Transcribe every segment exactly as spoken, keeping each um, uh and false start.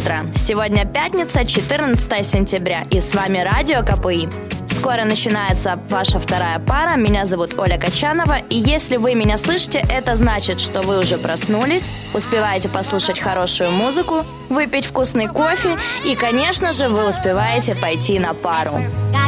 утро! Сегодня пятница, четырнадцатое сентября, и с вами Радио КПИ. Скоро начинается ваша вторая пара. Меня зовут Оля Качанова, и если вы меня слышите, это значит, что вы уже проснулись, успеваете послушать хорошую музыку, выпить вкусный кофе и, конечно же, вы успеваете пойти на пару.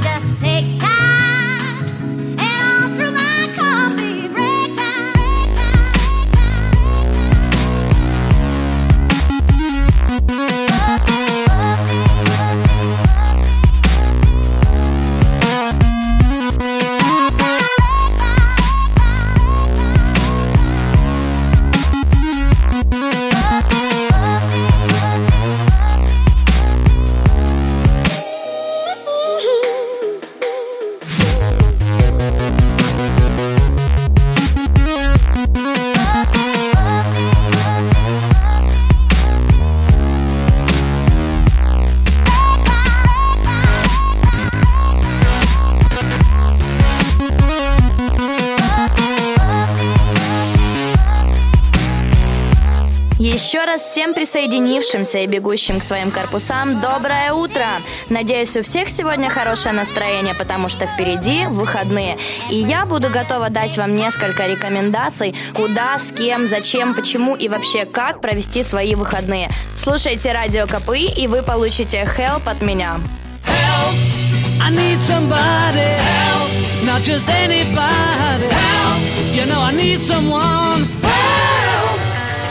Еще раз всем присоединившимся и бегущим к своим корпусам доброе утро! Надеюсь, у всех сегодня хорошее настроение, потому что впереди выходные. И я буду готова дать вам несколько рекомендаций, куда, с кем, зачем, почему и вообще как провести свои выходные. Слушайте Радио КПИ, и вы получите help от меня. Help! I need somebody. Help! Not just anybody. Help! You know I need someone. Help!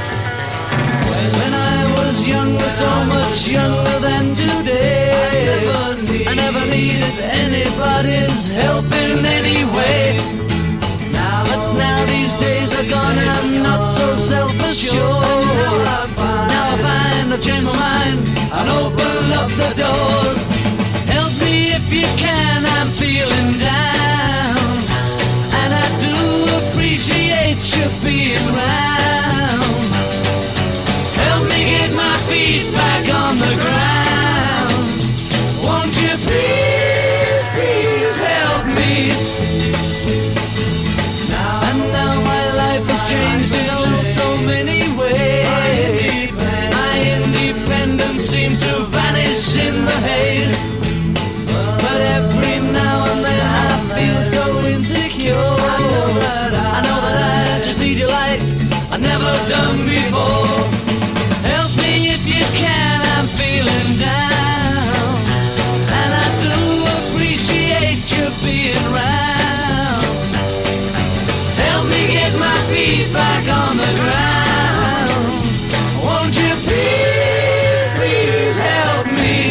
When I was younger, so much younger than today, I never, need, I never needed anybody's help in any way. Now, but now these days are gone, I'm not so self-assured. Now I find, now I find I've changed my mind and open up the doors. Help me if you can, I'm feeling down, and I do appreciate you being round. Help me get my feet back on the ground. Won't you please, please help me? Now, and now my life has changed in oh so many ways. My independence seems to vanish in the haze. But every now and then I feel so insecure. I know that I, I, know that I just need you like I've never done before. Feeling down, and I do appreciate you being round. Help me get my feet back on the ground. Won't you please, please help me?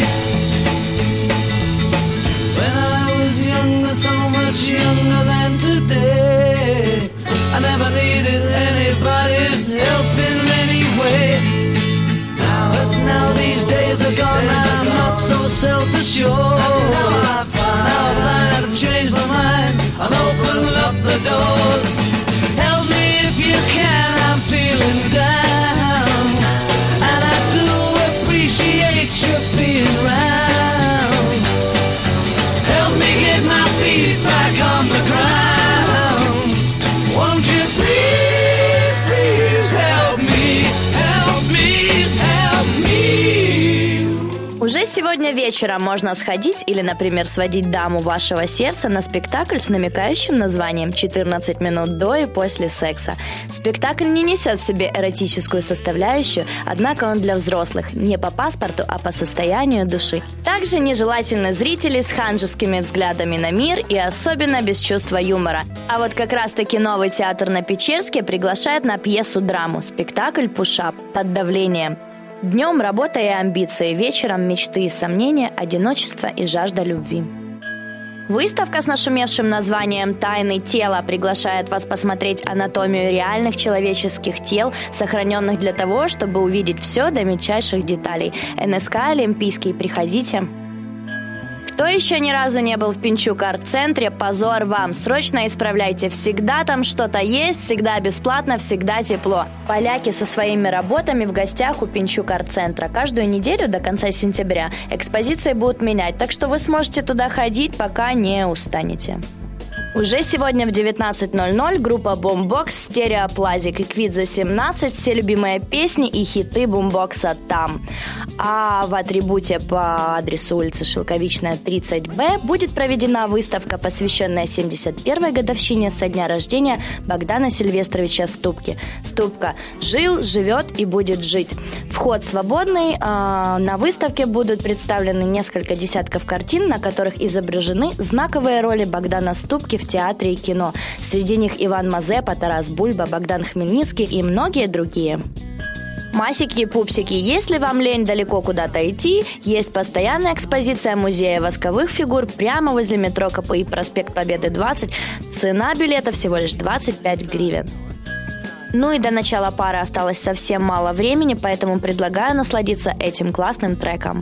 When I was younger, so much younger than today, I never needed anybody's help in any way. Now these days are gone, I'm not so self-assured. And now I find, now I find I've changed my mind and open up the doors. Help me if you can, I'm feeling down, and I do appreciate you being round. Help me get my feet back on the ground. Won't you please, please help me, help me, help me. Уже сегодня вечером можно сходить или, например, сводить даму вашего сердца на спектакль с намекающим названием «четырнадцать минут до и после секса». Спектакль не несет в себе эротическую составляющую, однако он для взрослых, не по паспорту, а по состоянию души. Также нежелательны зрители с ханжескими взглядами на мир и особенно без чувства юмора. А вот как раз-таки новый театр на Печерске приглашает на пьесу-драму спектакль «Пушап» под давлением. Днем работа и амбиции, вечером мечты и сомнения, одиночество и жажда любви. Выставка с нашумевшим названием «Тайны тела» приглашает вас посмотреть анатомию реальных человеческих тел, сохраненных для того, чтобы увидеть все до мельчайших деталей. эн эс ка «Олимпийский». Приходите. Кто еще ни разу не был в Пинчук арт-центре, позор вам. Срочно исправляйте. Всегда там что-то есть, всегда бесплатно, всегда тепло. Поляки со своими работами в гостях у Пинчук арт-центра. Каждую неделю до конца сентября экспозиции будут менять, так что вы сможете туда ходить, пока не устанете. Уже сегодня в девятнадцать ноль ноль группа Boombox в стереоплазе, Киквидзе семнадцать, все любимые песни и хиты бумбокса там. А в атрибуте по адресу улица Шелковичная, тридцать бэ будет проведена выставка, посвященная семьдесят первой годовщине со дня рождения Богдана Сильвестровича Ступки. Ступка жил, живет и будет жить. Вход свободный. На выставке будут представлены несколько десятков картин, на которых изображены знаковые роли Богдана Ступки в театре и кино. Среди них Иван Мазепа, Тарас Бульба, Богдан Хмельницкий и многие другие. Масики и пупсики, если вам лень далеко куда-то идти, есть постоянная экспозиция музея восковых фигур прямо возле метро КПИ, проспект Победы двадцать. Цена билета всего лишь двадцать пять гривен. Ну и до начала пары осталось совсем мало времени, поэтому предлагаю насладиться этим классным треком.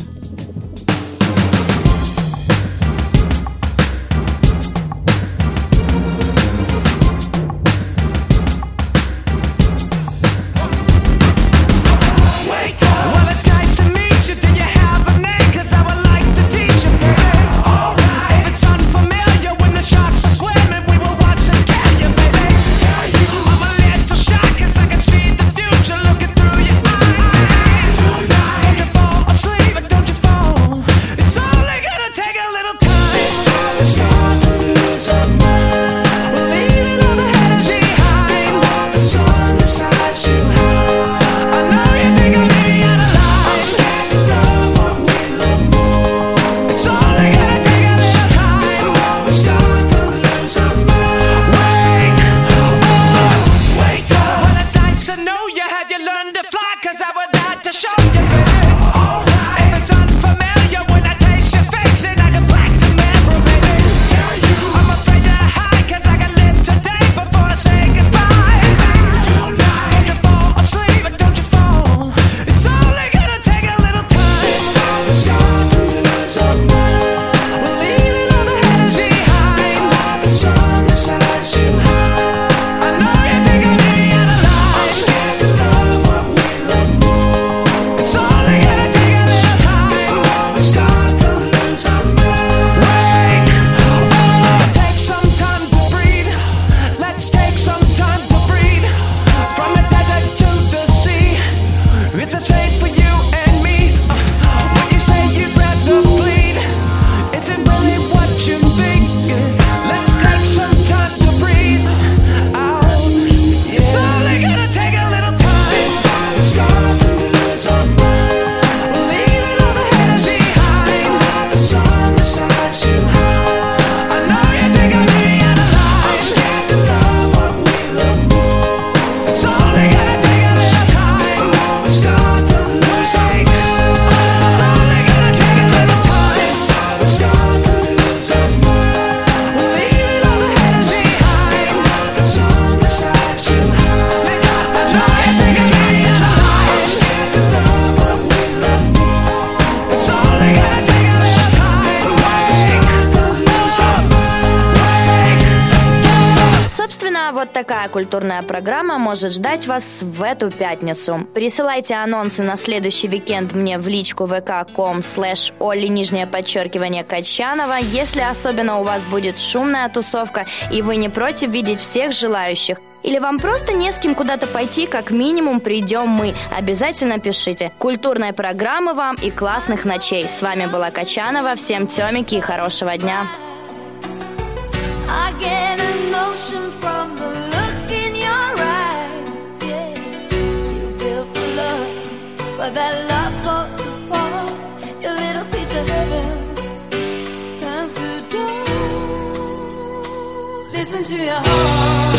Вот такая культурная программа может ждать вас в эту пятницу. Присылайте анонсы на следующий уикенд мне в личку vk.com слэш Олли, нижнее подчеркивание, Качанова. Если особенно у вас будет шумная тусовка и вы не против видеть всех желающих, или вам просто не с кем куда-то пойти, как минимум придем мы. Обязательно пишите. Культурной программы вам и классных ночей. С вами была Качанова. Всем тёмики и хорошего дня. I get a notion from the look in your eyes, yeah. You built a love, but that love falls apart. Your little piece of heaven turns to dust. Listen to your heart.